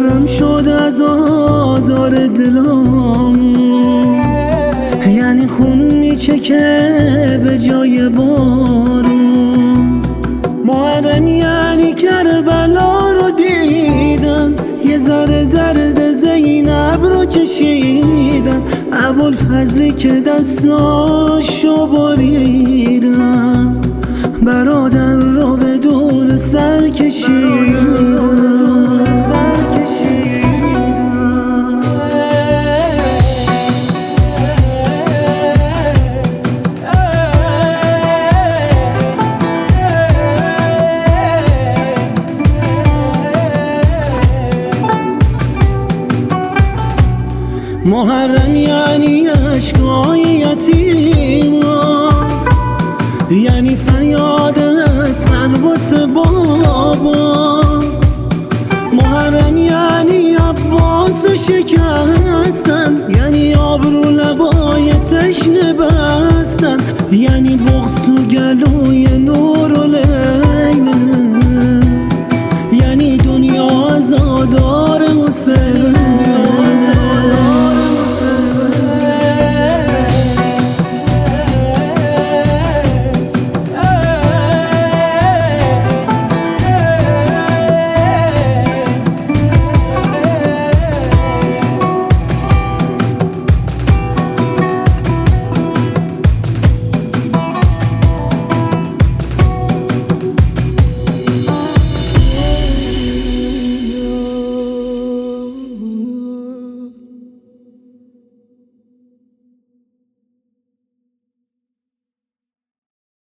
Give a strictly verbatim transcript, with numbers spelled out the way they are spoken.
محرم شد از آدار دلامون، یعنی خون میچکه به جای بارون. محرم یعنی کربلا رو دیدن، یه ذره درد زینب رو کشیدن، ابوالفضلی که دستاشو بریدن، برادر رو به دور سر کشیدن. محرم یعنی اشکای یتیما، یعنی فریاد